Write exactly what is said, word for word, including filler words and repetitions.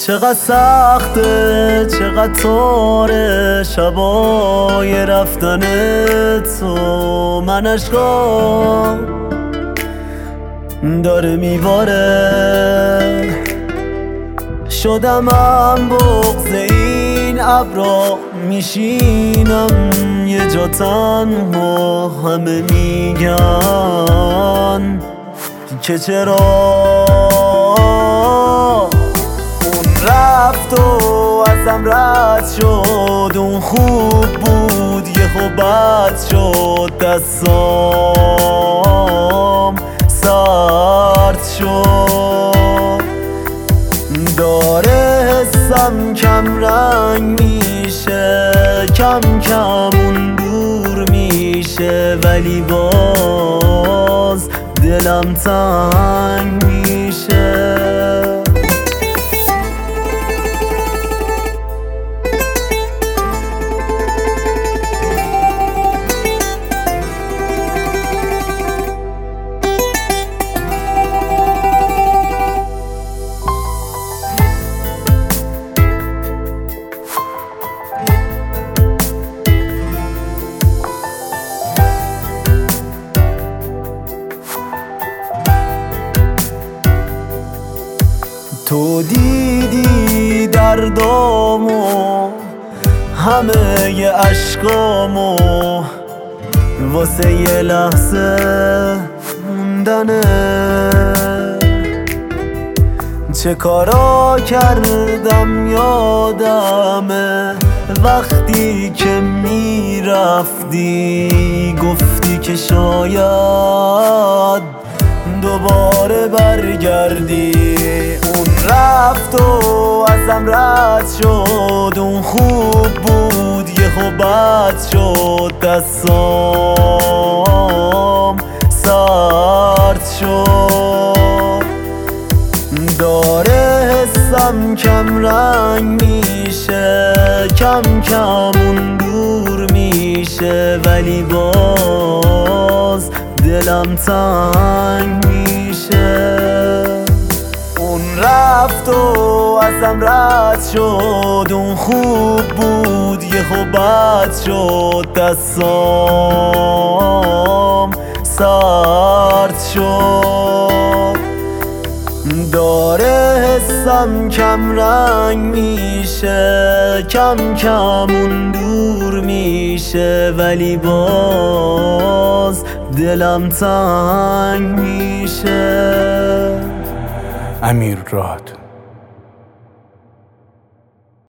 چقدر سخته چقدر طوره شبای رفتن تو، من عشقام داره میباره، شدمم بغض این ابرا، میشینم یه جا تنها، همه میگن که چرا اون رفت و ازم رد شد، اون خوب بود یه خوب بد شد، دستام سرد شد، داره حسم کم رنگ میشه، کم کم اون دور میشه، ولی باز دلم تنگ میشه. تو دیدی دردامو، همه ی اشکامو، واسه یه لحظه موندنه، چه کارا کردم یادمه، وقتی که میرفتی گفتی که شاید دوباره برگردی، اون رفت و ازم رد شد، اون خوب بود یه خوب بد شد، دستام سرد شد، داره حسم کم رنگ میشه، کم کم اون دور میشه، ولی باز دلم تنگ میشه. اون رفت و ازم رد شد، اون خوب بود یه خوب بد شد، دستام سرد شد، داره حسم کم رنگ میشه، کم کم اون دور میشه، ولی باز دلم تنگ میشه. امیر راد.